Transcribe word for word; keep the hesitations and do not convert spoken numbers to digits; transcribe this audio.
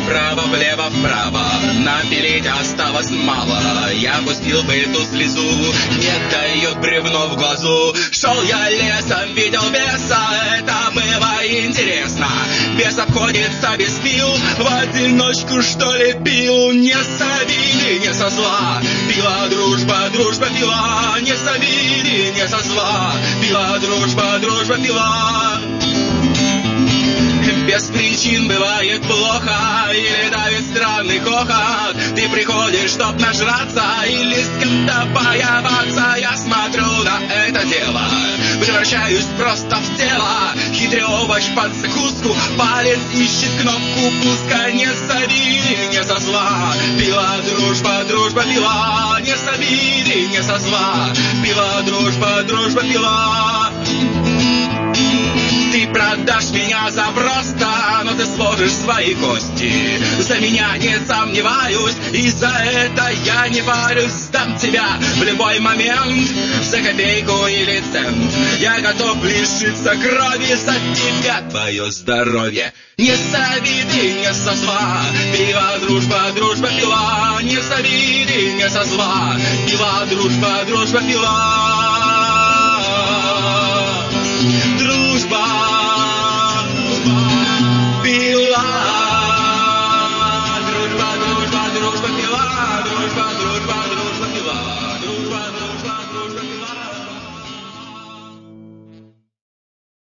Вправо, влево, вправо, нам пилить осталось мало. Я пустил бы эту слезу, не дает бревно в глазу. Шел я лесом, видел беса, это было интересно. Бес обходится без пил, в одиночку что ли пил. Не с обиды, не со зла, пила дружба, дружба пила. Не с обиды, не со зла, пила дружба, дружба пила. Без причин бывает плохо, или давит странный хохот. Ты приходишь, чтоб нажраться или с кем-то поебаться. Я смотрю на это дело, превращаюсь просто в тело. Хитрый овощ под закуску, палец ищет кнопку пуска. Не с обиды, не со зла, пила дружба, дружба пила. Не с обиды, не со зла, пила дружба, дружба пила. Ты продашь меня за просто, но ты сложишь свои кости. За меня не сомневаюсь, и за это я не парюсь. Сдам тебя в любой момент, за копейку или цент. Я готов лишиться крови за тебя, твое здоровье. Не с обиды, не со зла, пила дружба, дружба пила. Не с обиды, не со зла, пила дружба, дружба пила. Дружба, пила.